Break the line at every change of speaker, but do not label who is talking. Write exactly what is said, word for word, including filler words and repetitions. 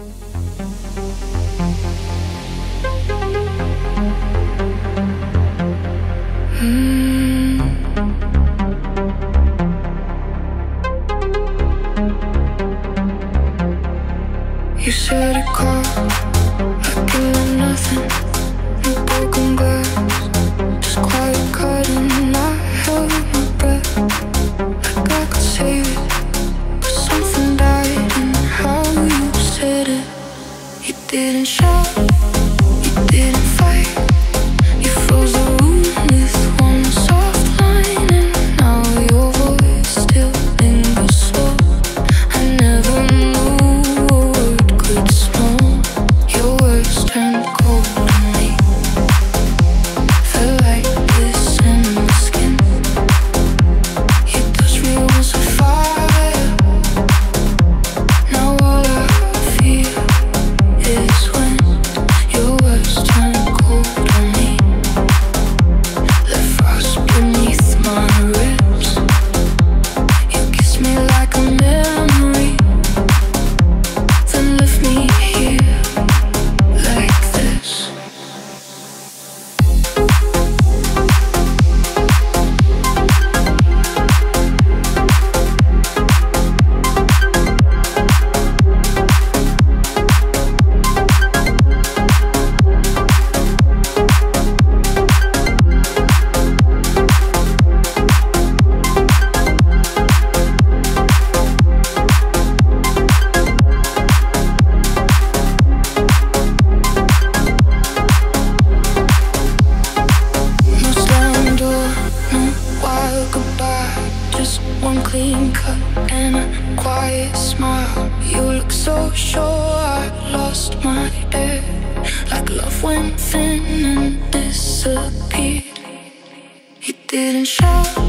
You said it caught like it was nothing, no broken glass, just quiet cutting. And I held my breath like I could save it, but something died in how you said it. You didn't shout, you didn't fight, you froze the room with one soft line, and now your voice still lingers slow. I never knew your words turned cold on me. Felt like this in my skin. Your touch me was a fire. Now all I feel is when your words turn cold on me. Left frost beneath my ribs. You kissed me like a memory, then left me here like this. Just one clean cut and a quiet smile. You look so sure I lost my air, like love went thin and disappeared. You didn't shout,